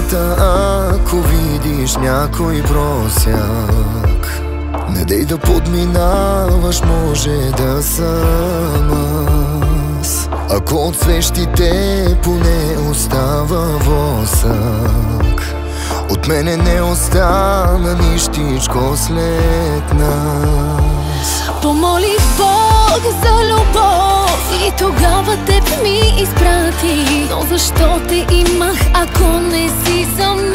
врата, ако видиш някой просяк. Не дей да подминаваш, може да съм аз. Ако от свещите поне остава восък, от мене не остана нищичко след нас. Помолих Бог за любов и тогава теб ми изпрати. Но защо те имах, ако не си за мен?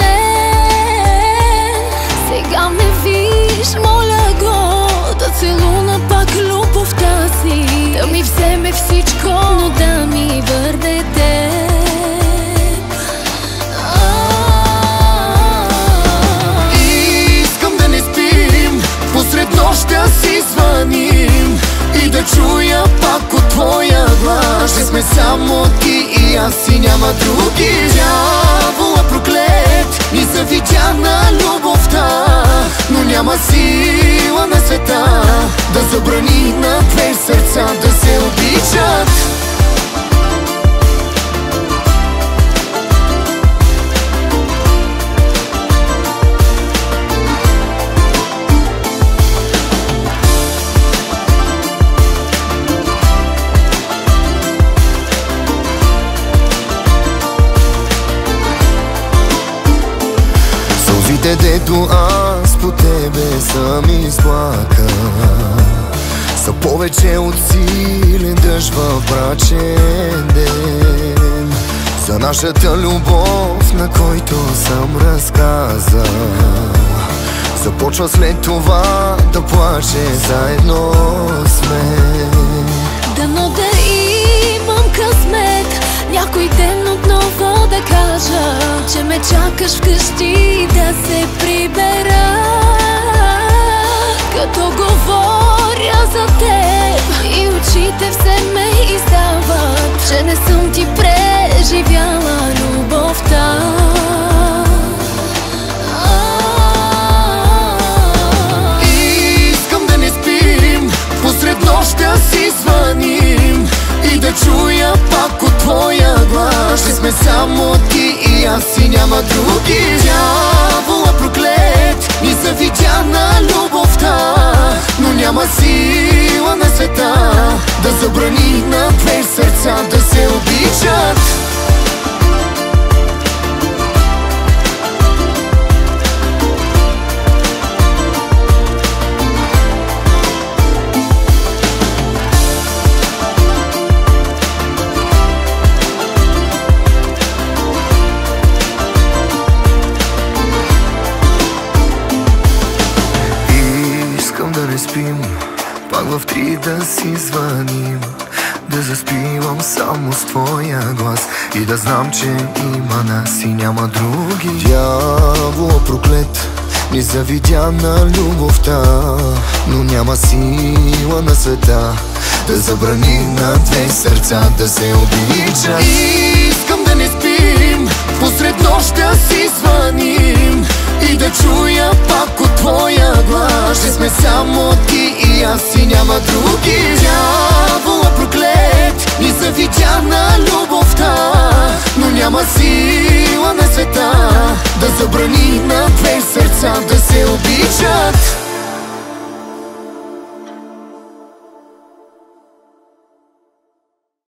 Сега ме виж, моля го да целуна пак любовта си, да ми вземе всичко, но да ми върне теб. Искам да не спим, посред нощта си звъним и да чуя пак от твоя глас. Ще сме само ти и аз и няма други. Дявола проклет ни завидя на любовта, но няма сила на света да забрани на две сърца да се обичат. Сълзите, дето аз по тебе съм изплакал, са повече от силен дъжд в брачен ден. За нашата любов, на който съм разказал, започва след това да плаче заедно с мен. Дано да имам късмет някой ден отново да кажа, че ме чакаш вкъщи да се прибера. Като говоря за теб и очите все ме издават, че не съм ти преживяла любовта. Искам да не спим, посред нощта си звъним и да чуя пак от твоя глас. Ще сме само ти и аз и няма други. Дявола проклет ни завидя на любовта, но няма сила на света да забрани на две сърца да се обичат. Спим, пак в 3 да си звъним, да заспивам само с твоя глас и да знам, че има нас и няма други. Дявола проклет ни завидя на любовта, но няма сила на света да забрани на две сърца да се обичат. Искам да не спим, посред нощта си звъним и да чуя пак от твоя глас. Ще сме само ти и аз и няма други. Дявола проклет ни завидя на любовта, но няма сила на света да забрани на две сърца да се обичат.